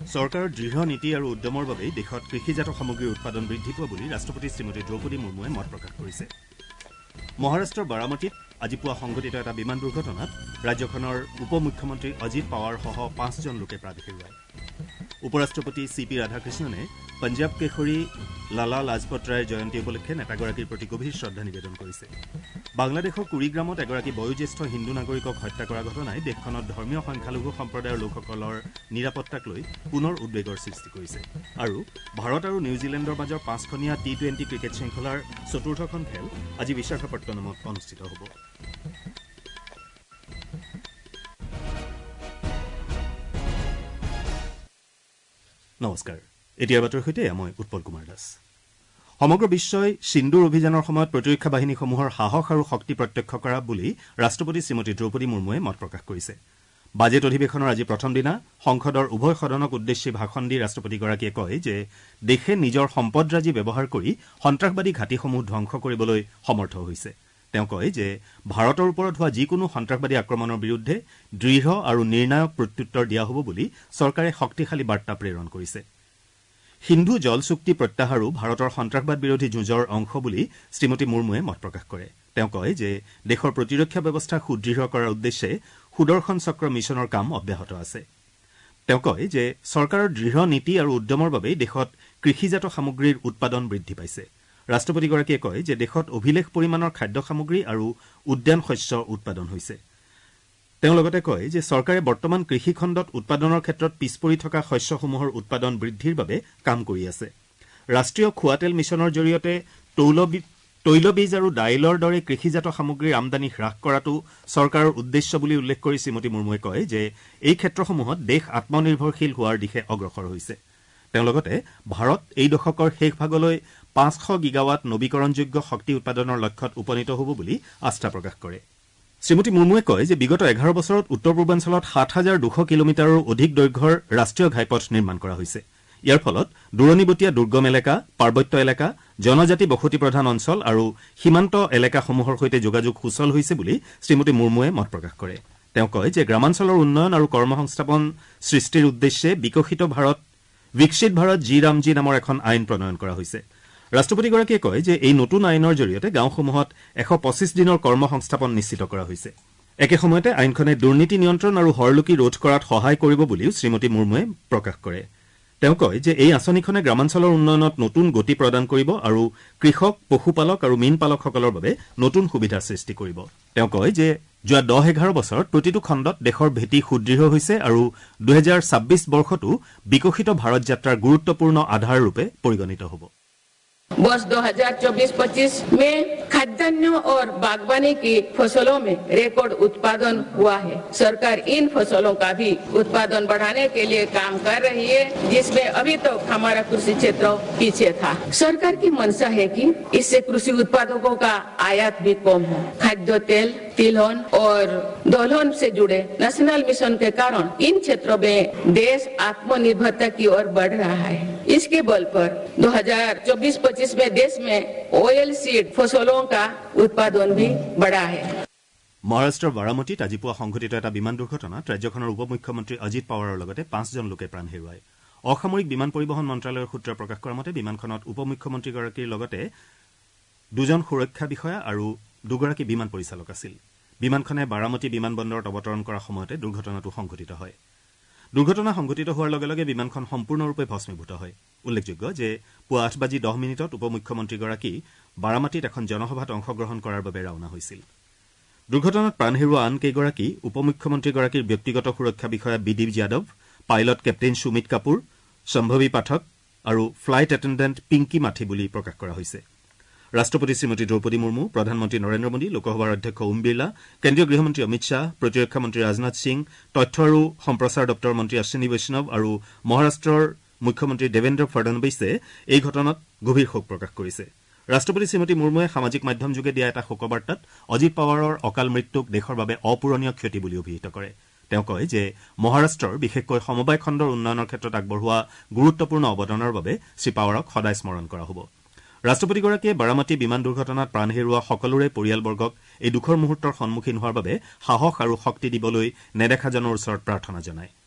চৰকাৰৰ দৃঢ় নীতি আৰু উদ্যমৰ বাবেই দেশত কৃষিজাত সামগ্ৰীৰ উৎপাদন বৃদ্ধি পোৱা বুলি ৰাষ্ট্ৰপতি শ্ৰীমতী দ্ৰৌপদী মুৰ্মুৱে মত প্ৰকাশ কৰিছে। মহাৰাষ্ট্ৰৰ বাৰামতীত আজি পুৱা সংঘটিত এটা বিমান দুৰ্ঘটনাত ৰাজ্যখনৰ উপ মুখ্যমন্ত্ৰী অজিত পাৱাৰসহ 5জন লোকে প্ৰাণ হেৰুৱায়। উপৰাষ্ট্ৰপতি চি.পি. ৰাধাকৃষ্ণনে পঞ্জাৱ কেশৰী লালা লাজপত ৰায়ৰ জয়ন্তী উপলক্ষে নেতাগৰাকীৰ প্ৰতি গভীৰ শ্ৰদ্ধা নিবেদন কৰিছে। বাংলাদেশৰ কুৰিগ্ৰামত এগৰাকী বয়োজ্যেষ্ঠ হিন্দু নাগৰিকক হত্যা কৰা ঘটনাই দেশখনত ধৰ্মীয় সংখ্যালঘু সম্প্ৰদায়ৰ লোকসকলৰ নিৰাপত্তাক লৈ পুনৰ উদ্বেগৰ সৃষ্টি কৰিছে আৰু ভাৰত আৰু নিউজিলেণ্ডৰ মাজৰ 5খনীয়া T20 ক্ৰিকেট শৃংখলাৰ চতুৰ্থখন খেল আজি বিশাখাপট্টনমত অনুষ্ঠিত হ'ব। নমস্কাৰ, এতিয়াৰ বাতৰিৰ সৈতে মই উৎপল কুমাৰ দাস। সমগ্ৰ বিশ্বই সিন্দুৰ অভিযানৰ সময়ত প্ৰতিৰক্ষা বাহিনীসমূহৰ সাহস আৰু শক্তি প্ৰত্যক্ষ কৰা বুলি ৰাষ্ট্ৰপতি শ্ৰীমতী দ্ৰৌপদী মুৰ্মুৱে মত প্ৰকাশ কৰিছে। বাজেট অধিৱেশনৰ আজি প্ৰথম দিনা সংসদৰ উভয় সদনক উদ্দেশ্যি ভাষণ দি ৰাষ্ট্ৰপতিগৰাকীয়ে কয় যে দেশে নিজৰ সম্পদৰাজি ব্যৱহাৰ কৰি সন্ত্ৰাসবাদী ঘাটিসমূহ ধ্বংস কৰিবলৈ সমৰ্থ হৈছে। তেওঁ কয় যে ভাৰতৰ ওপৰত হোৱা যিকোনো সন্ত্ৰাসবাদী আক্ৰমণৰ বিৰুদ্ধে দৃঢ় আৰু নিৰ্ণায়ক প্ৰত্যুত্তৰ দিয়া হ'ব বুলি চৰকাৰে শক্তিশালী বাৰ্তা প্ৰেৰণ কৰিছে। সিন্ধু জল চুক্তি প্ৰত্যাহাৰো ভাৰতৰ সন্ত্ৰাসবাদ বিৰোধী যুঁজৰ অংশ বুলি শ্ৰীমতী মুৰ্মুৱে মত প্ৰকাশ কৰে। তেওঁ কয় যে দেশৰ প্ৰতিৰক্ষা ব্যৱস্থা সুদৃঢ় কৰাৰ উদ্দেশ্যে সুদৰ্শন চক্ৰ মিছনৰ কাম অব্যাহত আছে। তেওঁ কয় যে চৰকাৰৰ দৃঢ় নীতি আৰু উদ্যমৰ বাবেই দেশত কৃষিজাত সামগ্ৰীৰ উৎপাদন বৃদ্ধি পাইছে। ৰাষ্ট্ৰপতিগৰাকীয়ে কয় যে দেশত অভিলেখ পৰিমাণৰ খাদ্য সামগ্ৰী আৰু উদ্যান শস্য উৎপাদন হৈছে। তেওঁ লগতে কয় যে চৰকাৰে বৰ্তমান কৃষি খণ্ডত উৎপাদনৰ ক্ষেত্ৰত পিছ পৰি থকা শস্যসমূহৰ উৎপাদন বৃদ্ধিৰ বাবে কাম কৰি আছে। ৰাষ্ট্ৰীয় খোৱা তেল মিছনৰ জৰিয়তে তৈলবীজ আৰু দাইলৰ দৰে কৃষিজাত সামগ্ৰীৰ আমদানি হ্ৰাস কৰাটো চৰকাৰৰ উদ্দেশ্য বুলি উল্লেখ কৰি শ্ৰীমতী মুৰ্মুৱে কয় যে এই ক্ষেত্ৰসমূহত দেশ আত্মনিৰ্ভৰশীল হোৱাৰ দিশে অগ্ৰসৰ হৈছে। তেওঁ লগতে ভাৰত এই দশকৰ শেষ ভাগলৈ 500 গিগাৱাট নবীকৰণযোগ্য শক্তি উৎপাদনৰ লক্ষ্যত উপনীত হ'ব বুলি আস্থা প্ৰকাশ কৰে। শ্ৰীমতী মুৰ্মুৱে কয় যে বিগত 11 বছৰত উত্তৰ পূৰ্বাঞ্চলত 7,200 কিলোমিটাৰৰ অধিক দৈৰ্ঘ্যৰ ৰাষ্ট্ৰীয় ঘাইপথ নিৰ্মাণ কৰা হৈছে। ইয়াৰ ফলত দূৰণিবতীয়া দুৰ্গম এলেকা, পাৰ্বত্য এলেকা, জনজাতি বসতি প্ৰধান অঞ্চল আৰু সীমান্ত এলেকাসমূহৰ সৈতে যোগাযোগ সুচল হৈছে বুলি শ্ৰীমতী মুৰ্মুৱে মত প্ৰকাশ কৰে। তেওঁ কয় যে গ্ৰামাঞ্চলৰ উন্নয়ন আৰু কৰ্মসংস্থাপন সৃষ্টিৰ উদ্দেশ্যে বিকশিত ভাৰত জি ৰামজী নামৰ এখন আইন প্ৰণয়ন কৰা হৈছে। ৰাষ্ট্ৰপতিগৰাকীয়ে কয় যে এই নতুন আইনৰ জৰিয়তে গাঁওসমূহত 125 দিনৰ কৰ্মসংস্থাপন নিশ্চিত কৰা হৈছে। একে সময়তে আইনখনে দুৰ্নীতি নিয়ন্ত্ৰণ আৰু হৰলুকি ৰোধ কৰাত সহায় কৰিব বুলিও শ্ৰীমতী মুৰ্মুৱে প্ৰকাশ কৰে। তেওঁ কয় যে এই আঁচনিখনে গ্ৰামাঞ্চলৰ উন্নয়নত নতুন গতি প্ৰদান কৰিব আৰু কৃষক, পশুপালক আৰু মীন পালকসকলৰ বাবে নতুন সুবিধাৰ সৃষ্টি কৰিব। তেওঁ কয় যে যোৱা 10-11 বছৰত প্ৰতিটো খণ্ডত দেশৰ ভেটি সুদৃঢ় হৈছে আৰু 2026 বৰ্ষতো বিকশিত ভাৰত যাত্ৰাৰ গুৰুত্বপূৰ্ণ আধাৰ ৰূপে পৰিগণিত হ'ব। वर्ष 2024-25 में खाद्यान्न और बागवानी की फसलों में रिकॉर्ड उत्पादन हुआ है। सरकार इन फसलों का भी उत्पादन बढ़ाने के लिए काम कर रही है, जिसमें अभी तो हमारा कृषि क्षेत्र पीछे था। सरकार की मंशा है कि इससे कृषि उत्पादकों का आयात भी कम हो। खाद्य तेल, तिलहन और दलहन से जुड़े नेशनल मिशन के कारण इन क्षेत्रों में देश आत्मनिर्भरता की ओर बढ़ रहा है। इसके बल पर 2024-25 में देश में ऑयल सीड फसलों का उत्पादन भी बढ़ा है। মহাৰাষ্ট্ৰৰ বাৰামতীত আজি পুৱা সংঘটিত এটা বিমান দুৰ্ঘটনাত ৰাজ্যখনৰ উপ মুখ্যমন্ত্ৰী অজিত পাৱাৰৰ লগতে 5জন লোকে প্ৰাণ হেৰুৱায়। অসামৰিক বিমান পৰিবহণ মন্ত্ৰালয়ৰ সূত্ৰই প্ৰকাশ কৰা মতে বিমানখনত উপ মুখ্যমন্ত্ৰীগৰাকীৰ লগতে 2জন সুৰক্ষা বিষয়া আৰু 2গৰাকী বিমান পৰিচালক আছিল। বিমানখনে বাৰামতী বিমান বন্দৰত অৱতৰণ কৰাৰ সময়তে দুৰ্ঘটনাটো সংঘটিত হয়। দুৰ্ঘটনা সংঘটিত হোৱাৰ লগে লগে বিমানখন সম্পূৰ্ণৰূপে ভস্মীভূত হয়। উল্লেখযোগ্য যে পুৱা 8:10 উপ মুখ্যমন্ত্ৰীগৰাকী বাৰামতীত এখন জনসভাত অংশগ্ৰহণ কৰাৰ বাবে ৰাওনা হৈছিল। দুৰ্ঘটনাত প্ৰাণ হেৰুওৱা আন কেইগৰাকী উপ মুখ্যমন্ত্ৰীগৰাকীৰ ব্যক্তিগত সুৰক্ষা বিষয়া বিদিপ যাদৱ, পাইলট কেপ্টেইন সুমিত কাপুৰ, সম্ভৱী পাঠক আৰু ফ্লাইট এটেণ্ডেণ্ট পিংকি মাথি বুলি প্ৰকাশ কৰা হৈছে। ৰাষ্ট্ৰপতি শ্ৰীমতী দ্ৰৌপদী মুৰ্মু, প্ৰধানমন্ত্ৰী নৰেন্দ্ৰ মোদী, লোকসভাৰ অধ্যক্ষ ওম বিৰলা, কেন্দ্ৰীয় গৃহমন্ত্ৰী অমিত শ্বাহ, প্ৰতিৰক্ষা মন্ত্ৰী ৰাজনাথ সিং, তথ্য আৰু সম্প্ৰচাৰ দপ্তৰৰ মন্ত্ৰী অশ্বিনী বৈষ্ণৱ আৰু মহাৰাষ্ট্ৰৰ মুখ্যমন্ত্ৰী দেৱেন্দ্ৰ ফডনবিছে এই ঘটনাত গভীৰ শোক প্ৰকাশ কৰিছে। ৰাষ্ট্ৰপতি শ্ৰীমতী মুৰ্মুৱে সামাজিক মাধ্যমযোগে দিয়া এটা শোকবাৰ্তাত অজিত পাৱাৰৰ অকাল মৃত্যুক দেশৰ বাবে অপূৰণীয় ক্ষতি বুলি অভিহিত কৰে। তেওঁ কয় যে মহাৰাষ্ট্ৰৰ বিশেষকৈ সমবায় খণ্ডৰ উন্নয়নৰ ক্ষেত্ৰত আগবঢ়োৱা গুৰুত্বপূৰ্ণ অৱদানৰ বাবে শ্ৰী পাৱাৰক সদায় স্মৰণ কৰা হ'ব। ৰাষ্ট্ৰপতিগৰাকীয়ে বাৰামতী বিমান দুৰ্ঘটনাত প্ৰাণ হেৰুওৱা সকলোৰে পৰিয়ালবৰ্গক এই দুখৰ মুহূৰ্তৰ সন্মুখীন হোৱাৰ বাবে সাহস আৰু শক্তি দিবলৈ নেদেখাজনৰ ওচৰত প্ৰাৰ্থনা জনায়।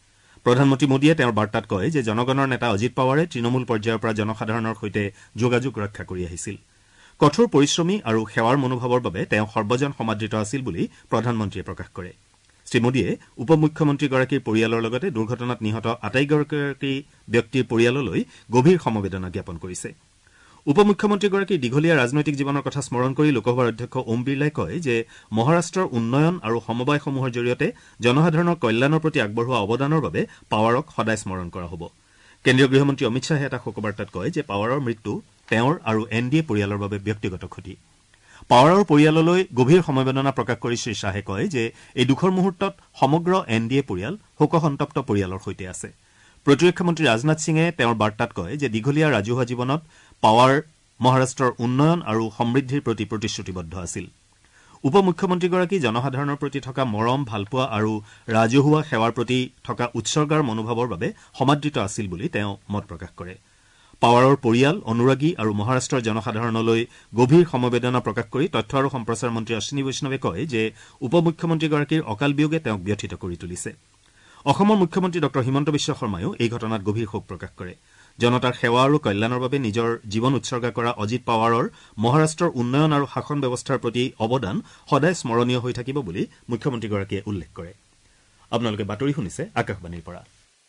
প্ৰধানমন্ত্ৰী মোদীয়ে তেওঁৰ বাৰ্তাত কয় যে জনগণৰ নেতা অজিত পাৱাৰে তৃণমূল পৰ্যায়ৰ পৰা জনসাধাৰণৰ সৈতে যোগাযোগ ৰক্ষা কৰি আহিছিল। কঠোৰ পৰিশ্ৰমী আৰু সেৱাৰ মনোভাৱৰ বাবে তেওঁ সৰ্বজন সমাদৃত আছিল বুলি প্ৰধানমন্ত্ৰীয়ে প্ৰকাশ কৰে। শ্ৰীমোদীয়ে উপ মুখ্যমন্ত্ৰীগৰাকীৰ পৰিয়ালৰ লগতে দুৰ্ঘটনাত নিহত আটাইগৰাকী ব্যক্তিৰ পৰিয়াললৈ গভীৰ সমবেদনা জ্ঞাপন কৰিছে। উপ মুখ্যমন্ত্ৰীগৰাকীৰ দীঘলীয়া ৰাজনৈতিক জীৱনৰ কথা স্মৰণ কৰি লোকসভাৰ অধ্যক্ষ ওম বিৰলাই কয় যে মহাৰাষ্ট্ৰৰ উন্নয়ন আৰু সমবায়সমূহৰ জৰিয়তে জনসাধাৰণৰ কল্যাণৰ প্ৰতি আগবঢ়োৱা অৱদানৰ বাবে পাৱাৰক সদায় স্মৰণ কৰা হ'ব। কেন্দ্ৰীয় গৃহমন্ত্ৰী অমিত শ্বাহে এটা শোকবাৰ্তাত কয় যে পাৱাৰৰ মৃত্যু তেওঁৰ আৰু NDA পৰিয়ালৰ বাবে ব্যক্তিগত ক্ষতি। পাৱাৰৰ পৰিয়াললৈ গভীৰ সমবেদনা প্ৰকাশ কৰি শ্ৰীশ্বাহে কয় যে এই দুখৰ মুহূৰ্তত সমগ্ৰ NDA পৰিয়াল শোকসন্তপ্ত পৰিয়ালৰ সৈতে আছে। প্ৰতিৰক্ষা মন্ত্ৰী ৰাজনাথ সিঙে তেওঁৰ বাৰ্তাত কয় যে দীঘলীয়া ৰাজহুৱা জীৱনত পাৱাৰ মহাৰাষ্ট্ৰৰ উন্নয়ন আৰু সমৃদ্ধিৰ প্ৰতি প্ৰতিশ্ৰুতিবদ্ধ আছিল। উপ মুখ্যমন্ত্ৰীগৰাকী জনসাধাৰণৰ প্ৰতি থকা মৰম ভালপোৱা আৰু ৰাজহুৱা সেৱাৰ প্ৰতি থকা উৎসৰ্গাৰ মনোভাৱৰ বাবে সমাদৃত আছিল বুলি তেওঁ মত প্ৰকাশ কৰে। পাৱাৰৰ পৰিয়াল অনুৰাগী আৰু মহাৰাষ্ট্ৰৰ জনসাধাৰণলৈ গভীৰ সমবেদনা প্ৰকাশ কৰি তথ্য আৰু সম্প্ৰচাৰ মন্ত্ৰী অশ্বিনী বৈষ্ণৱে কয় যে উপ মুখ্যমন্ত্ৰীগৰাকীৰ অকাল বিয়োগে তেওঁক ব্যথিত কৰি তুলিছে। অসমৰ মুখ্যমন্ত্ৰী ড হিমন্ত বিশ্ব শৰ্মায়ো এই ঘটনাত গভীৰ শোক প্ৰকাশ কৰে। জনতাৰ সেৱা আৰু কল্যাণৰ বাবে নিজৰ জীৱন উৎসৰ্গা কৰা অজিত পাৱাৰৰ মহাৰাষ্ট্ৰৰ উন্নয়ন আৰু শাসন ব্যৱস্থাৰ প্ৰতি অৱদান সদায় স্মৰণীয় হৈ থাকিব বুলি মুখ্যমন্ত্ৰীগৰাকীয়ে উল্লেখ কৰে। আপোনালোকে বাতৰি শুনিছে আকাশবাণীৰ পৰা।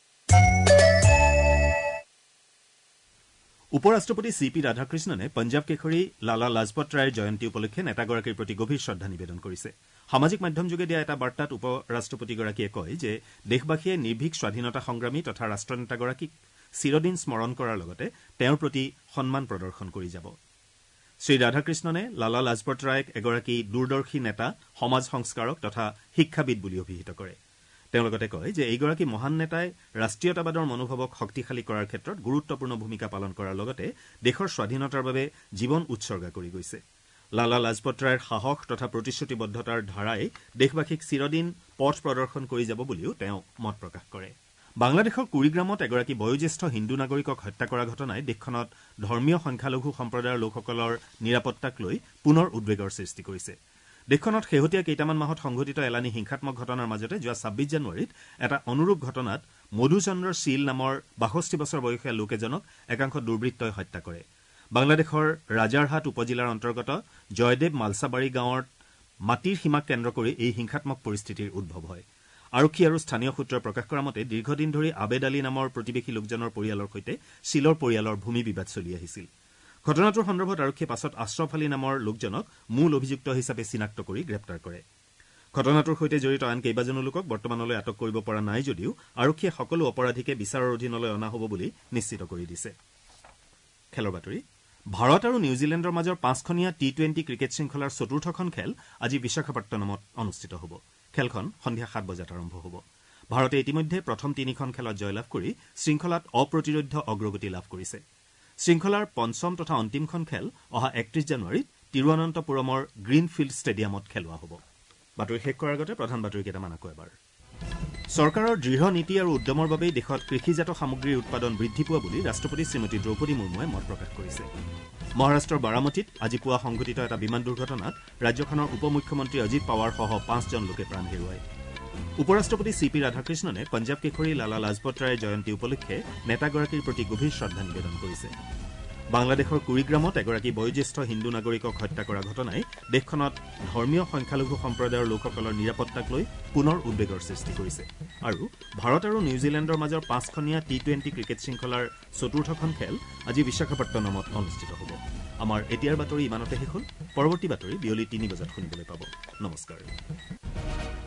উপ ৰাষ্ট্ৰপতি CP ৰাধাকৃষ্ণনে পঞ্জাৱ কেশৰী লালা লাজপত ৰায়ৰ জয়ন্তী উপলক্ষে নেতাগৰাকীৰ প্ৰতি গভীৰ শ্ৰদ্ধা নিবেদন কৰিছে। সামাজিক মাধ্যমযোগে দিয়া এটা বাৰ্তাত উপ ৰাষ্ট্ৰপতিগৰাকীয়ে কয় যে দেশবাসীয়ে নিৰ্ভীক স্বাধীনতা সংগ্ৰামী তথা ৰাষ্ট্ৰনেতাগৰাকীক চিৰদিন স্মৰণ কৰাৰ লগতে তেওঁৰ প্ৰতি সন্মান প্ৰদৰ্শন কৰি যাব। শ্ৰী ৰাধাকৃষ্ণনে লালা লাজপত ৰায়ক এগৰাকী দূৰদৰ্শী নেতা, সমাজ সংস্কাৰক তথা শিক্ষাবিদ বুলি অভিহিত কৰে। তেওঁ লগতে কয় যে এইগৰাকী মহান নেতাই ৰাষ্ট্ৰীয়তাবাদৰ মনোভাৱক শক্তিশালী কৰাৰ ক্ষেত্ৰত গুৰুত্বপূৰ্ণ ভূমিকা পালন কৰাৰ লগতে দেশৰ স্বাধীনতাৰ বাবে জীৱন উৎসৰ্গা কৰি গৈছে। লালা লাজপত ৰায়ৰ সাহস তথা প্ৰতিশ্ৰুতিবদ্ধতাৰ ধাৰাই দেশবাসীক চিৰদিন পথ প্ৰদৰ্শন কৰি যাব বুলিও তেওঁ মত প্ৰকাশ কৰে। বাংলাদেশৰ কুৰিগ্ৰামত এগৰাকী বয়োজ্যেষ্ঠ হিন্দু নাগৰিকক হত্যা কৰা ঘটনাই দেশখনত ধৰ্মীয় সংখ্যালঘু সম্প্ৰদায়ৰ লোকসকলৰ নিৰাপত্তাক লৈ পুনৰ উদ্বেগৰ সৃষ্টি কৰিছে। দেশখনত শেহতীয়া কেইটামান মাহত সংঘটিত এলানি হিংসাত্মক ঘটনাৰ মাজতে যোৱা ২৬ জানুৱাৰীত এটা অনুৰূপ ঘটনাত মধুচন্দ্ৰ শীল নামৰ ৬২ বছৰ বয়সীয়া লোক এজনক একাংশ দুৰ্বৃত্তই হত্যা কৰে। বাংলাদেশৰ ৰাজাৰহাট উপজিলাৰ অন্তৰ্গত জয়দেৱ মালছাবাৰী গাঁৱত মাটিৰ সীমাক কেন্দ্ৰ কৰি এই হিংসাত্মক পৰিস্থিতিৰ উদ্ভৱ হয়। আৰক্ষী আৰু স্থানীয় সূত্ৰই প্ৰকাশ কৰা মতে দীৰ্ঘদিন ধৰি আবেদ আলী নামৰ প্ৰতিবেশী লোকজনৰ পৰিয়ালৰ সৈতে শীলৰ পৰিয়ালৰ ভূমি বিবাদ চলি আহিছিল। ঘটনাটোৰ সন্দৰ্ভত আৰক্ষীয়ে পাছত আশ্ৰফ আলী নামৰ লোকজনক মূল অভিযুক্ত হিচাপে চিনাক্ত কৰি গ্ৰেপ্তাৰ কৰে। ঘটনাটোৰ সৈতে জড়িত আন কেইবাজনো লোকক বৰ্তমানলৈ আটক কৰিব পৰা নাই যদিও আৰক্ষীয়ে সকলো অপৰাধীকে বিচাৰৰ অধীনলৈ অনা হ'ব বুলি নিশ্চিত কৰি দিছে। খেলৰ বাতৰি। ভাৰত আৰু নিউজিলেণ্ডৰ মাজৰ ৫খনীয়া T20 ক্ৰিকেট শৃংখলাৰ চতুৰ্থখন খেল আজি বিশাখাপট্টনমত অনুষ্ঠিত হ'ব। খেলখন সন্ধিয়া ৭ বজাত আৰম্ভ হ'ব। ভাৰতে ইতিমধ্যে প্ৰথম ৩খন খেলত জয়লাভ কৰি শৃংখলাত অপ্ৰতিৰোধ্য অগ্ৰগতি লাভ কৰিছে। শৃংখলাৰ পঞ্চম তথা অন্তিমখন খেল অহা ৩১ জানুৱাৰীত তিৰুৱনন্তপুৰমৰ গ্ৰীণফিল্ড ষ্টেডিয়ামত খেলোৱা হ'ব। বাতৰি শেষ কৰাৰ আগতে প্ৰধান বাতৰি কেইটামান আকৌ এবাৰ। চৰকাৰৰ দৃঢ় নীতি আৰু উদ্যমৰ বাবেই দেশত কৃষিজাত সামগ্ৰীৰ উৎপাদন বৃদ্ধি পোৱা বুলি ৰাষ্ট্ৰপতি শ্ৰীমতী দ্ৰৌপদী মুৰ্মুৱে মত প্ৰকাশ কৰিছে। মহাৰাষ্ট্ৰৰ বাৰামতীত আজি পুৱা সংঘটিত এটা বিমান দুৰ্ঘটনাত ৰাজ্যখনৰ উপ মুখ্যমন্ত্ৰী অজিত পাৱাৰসহ ৫জন লোকে প্ৰাণ হেৰুৱায়। উপ ৰাষ্ট্ৰপতি CP ৰাধাকৃষ্ণনে পঞ্জাৱ কেশৰী লালা লাজপত ৰায়ৰ জয়ন্তী উপলক্ষে নেতাগৰাকীৰ প্ৰতি গভীৰ শ্ৰদ্ধা নিবেদন কৰিছে। বাংলাদেশৰ কুৰিগ্ৰামত এগৰাকী বয়োজ্যেষ্ঠ হিন্দু নাগৰিকক হত্যা কৰা ঘটনাই দেশখনত ধৰ্মীয় সংখ্যালঘু সম্প্ৰদায়ৰ লোকসকলৰ নিৰাপত্তাক লৈ পুনৰ উদ্বেগৰ সৃষ্টি কৰিছে। আৰু ভাৰত আৰু নিউজিলেণ্ডৰ মাজৰ ৫খনীয়া T20 ক্ৰিকেট শৃংখলাৰ চতুৰ্থখন খেল আজি বিশাখাপট্টনমত অনুষ্ঠিত হ'ব। আমাৰ এতিয়াৰ বাতৰি ইমানতে শেষ হ'ল। পৰৱৰ্তী বাতৰি বিয়লি ৩ বজাত শুনিবলৈ পাব। নমস্কাৰ।